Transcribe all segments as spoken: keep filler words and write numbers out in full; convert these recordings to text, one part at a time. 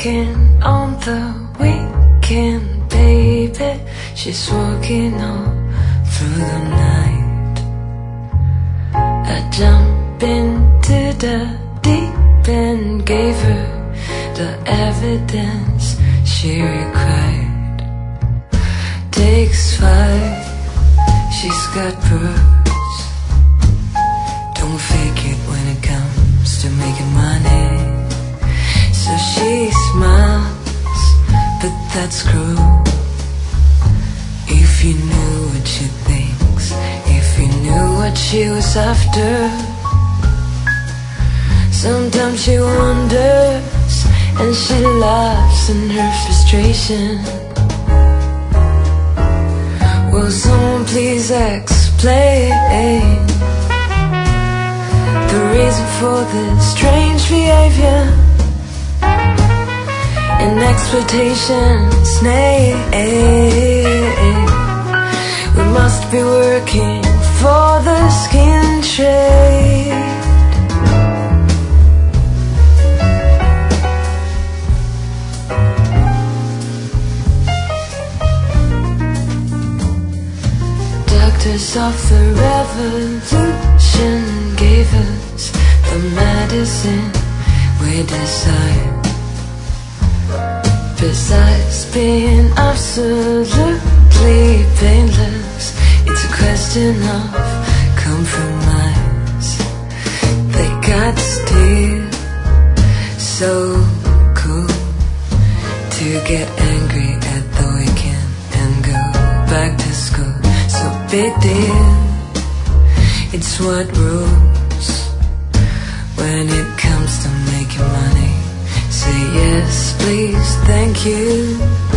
weekend, on the weekend, baby, she's walking all through the night. I jumped into the deep end, gave her the evidence she required. Takes five, she's got pearls. Don't fake it when it comes to making money. So she smiles, but that's cruel. If you knew what she thinks, if you knew what she was after. Sometimes she wonders, and she laughs in her frustration. Will someone please explain the reason for this strange behavior and expectations? Nay, we must be working for the skin trade. Doctors of the revolution gave us the medicine we desire. Besides being absolutely painless, it's a question of compromise. They got still so cool to get angry at the weekend and go back to school. So big deal, it's what rules when it comes to making money. Say yes, please, thank you.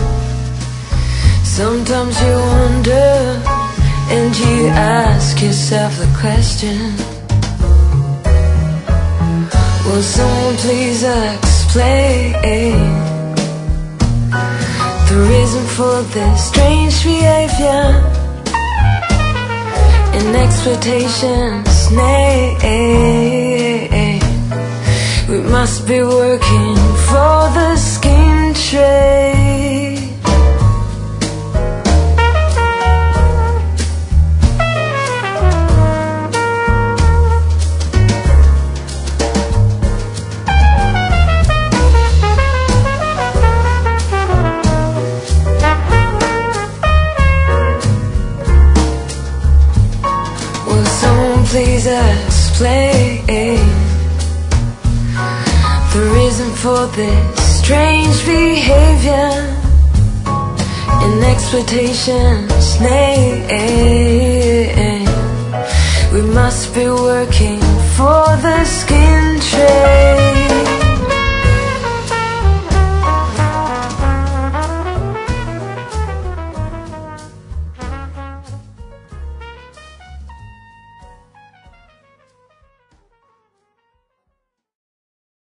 Sometimes you wonder, and you ask yourself the question, will someone please explain the reason for this strange behavior and expectations? Nay, we must be working for the skin trade. Will someone please explain the reason for this strange behavior and expectations? Nay, we must be working for the skin